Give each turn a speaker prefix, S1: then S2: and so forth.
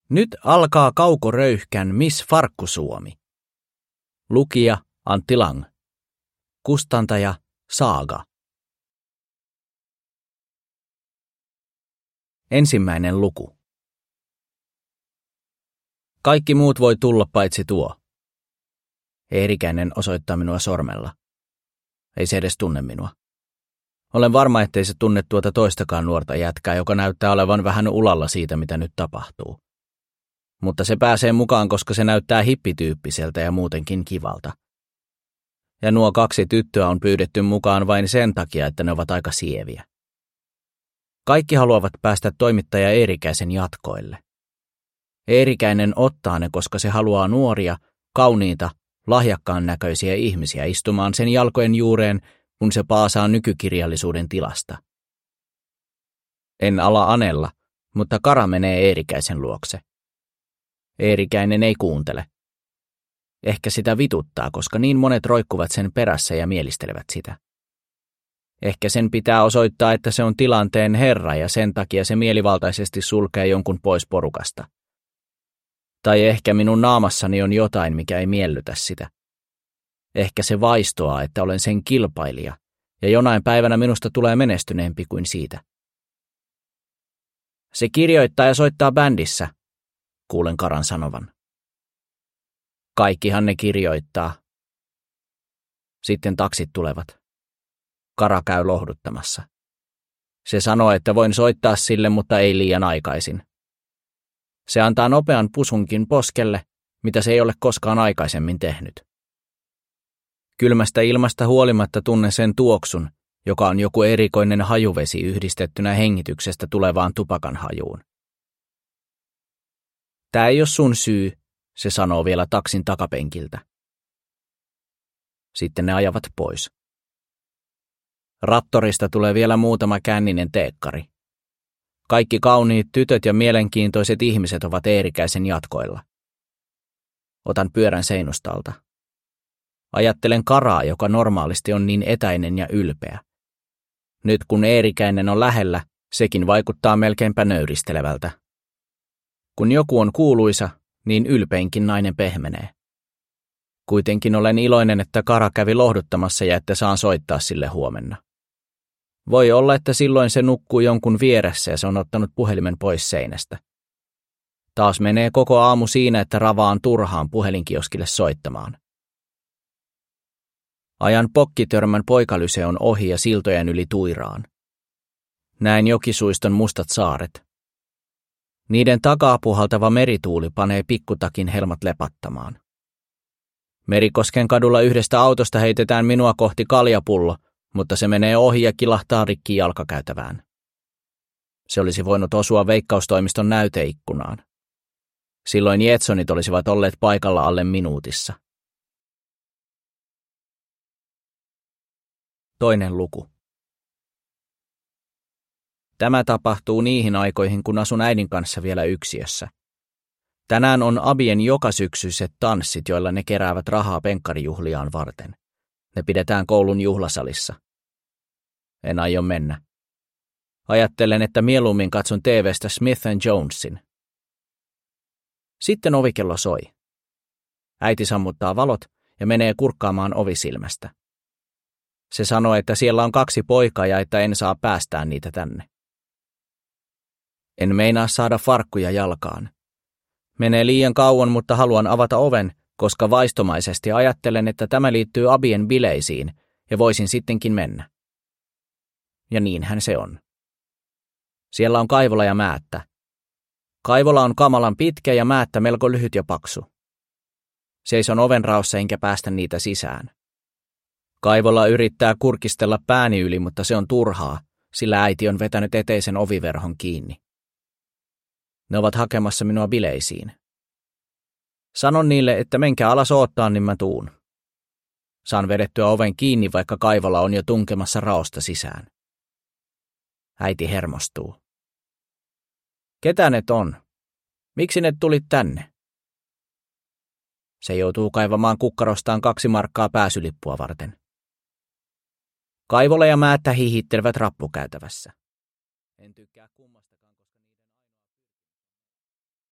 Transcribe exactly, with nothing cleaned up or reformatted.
S1: Nyt alkaa Kaukoröyhkän Miss Farkkusuomi. Lukija Antti Lang. Kustantaja Saaga. Ensimmäinen luku. Kaikki muut voi tulla paitsi tuo. Eerikäinen osoittaa minua sormella. Ei se edes tunne minua. Olen varma, ettei se tunne tuota toistakaan nuorta jätkää, joka näyttää olevan vähän ulalla siitä, mitä nyt tapahtuu. Mutta se pääsee mukaan, koska se näyttää hippityyppiseltä ja muutenkin kivalta. Ja nuo kaksi tyttöä on pyydetty mukaan vain sen takia, että ne ovat aika sieviä. Kaikki haluavat päästä toimittaja Eerikäisen jatkoille. Eerikäinen ottaa ne, koska se haluaa nuoria, kauniita, lahjakkaan näköisiä ihmisiä istumaan sen jalkojen juureen, kun se paasaa nykykirjallisuuden tilasta. En ala anella, mutta Kara menee Eerikäisen luokse. Eerikäinen ei kuuntele. Ehkä sitä vituttaa, koska niin monet roikkuvat sen perässä ja mielistelevät sitä. Ehkä sen pitää osoittaa, että se on tilanteen herra ja sen takia se mielivaltaisesti sulkee jonkun pois porukasta. Tai ehkä minun naamassani on jotain, mikä ei miellytä sitä. Ehkä se vaistoaa, että olen sen kilpailija, ja jonain päivänä minusta tulee menestyneempi kuin siitä. Se kirjoittaa ja soittaa bändissä, kuulen Karan sanovan. Kaikkihan ne kirjoittaa. Sitten taksit tulevat. Kara käy lohduttamassa. Se sanoo, että voin soittaa sille, mutta ei liian aikaisin. Se antaa nopean pusunkin poskelle, mitä se ei ole koskaan aikaisemmin tehnyt. Kylmästä ilmasta huolimatta tunnen sen tuoksun, joka on joku erikoinen hajuvesi yhdistettynä hengityksestä tulevaan tupakan hajuun. Tää ei ole sun syy, se sanoo vielä taksin takapenkiltä. Sitten ne ajavat pois. Rattorista tulee vielä muutama känninen teekkari. Kaikki kauniit tytöt ja mielenkiintoiset ihmiset ovat Eerikäisen jatkoilla. Otan pyörän seinustalta. Ajattelen Karaa, joka normaalisti on niin etäinen ja ylpeä. Nyt kun Eerikäinen on lähellä, sekin vaikuttaa melkeinpä nöyristelevältä. Kun joku on kuuluisa, niin ylpeinkin nainen pehmenee. Kuitenkin olen iloinen, että Kara kävi lohduttamassa ja että saan soittaa sille huomenna. Voi olla, että silloin se nukkuu jonkun vieressä ja se on ottanut puhelimen pois seinästä. Taas menee koko aamu siinä, että ravaan turhaan puhelinkioskille soittamaan. Ajan Pokkitörmän poikalyseon ohi ja siltojen yli Tuiraan. Näen Jokisuiston mustat saaret. Niiden takaa puhaltava merituuli panee pikkutakin helmat lepattamaan. Merikosken kadulla yhdestä autosta heitetään minua kohti kaljapullo, mutta se menee ohi ja kilahtaa rikki jalkakäytävään. Se olisi voinut osua Veikkaustoimiston näyteikkunaan. Silloin Jetsonit olisivat olleet paikalla alle minuutissa. Toinen luku. Tämä tapahtuu niihin aikoihin, kun asun äidin kanssa vielä yksiössä. Tänään on Abien jokasyksyiset tanssit, joilla ne keräävät rahaa penkkarijuhliaan varten. Ne pidetään koulun juhlasalissa. En aio mennä. Ajattelen, että mieluummin katson T V:stä Smith and Jonesin. Sitten ovikello soi. Äiti sammuttaa valot ja menee kurkkaamaan ovisilmästä. Se sanoo, että siellä on kaksi poikaa ja että en saa päästää niitä tänne. En meinaa saada farkkuja jalkaan. Menee liian kauan, mutta haluan avata oven, koska vaistomaisesti ajattelen, että tämä liittyy Abien bileisiin ja voisin sittenkin mennä. Ja niinhän se on. Siellä on Kaivola ja Määttä. Kaivola on kamalan pitkä ja Määttä melko lyhyt ja paksu. Seison oven raossa enkä päästä niitä sisään. Kaivola yrittää kurkistella pääni yli, mutta se on turhaa, sillä äiti on vetänyt eteisen oviverhon kiinni. Ne ovat hakemassa minua bileisiin. Sanon niille, että menkää alas oottaa, niin mä tuun. Saan vedettyä oven kiinni, vaikka Kaivola on jo tunkemassa raosta sisään. Äiti hermostuu. Ketä ne on? Miksi ne tulit tänne? Se joutuu kaivamaan kukkarostaan kaksi markkaa pääsylippua varten. Kaivola ja Määttä hihittelevät rappukäytävässä. En tykkää kummasta.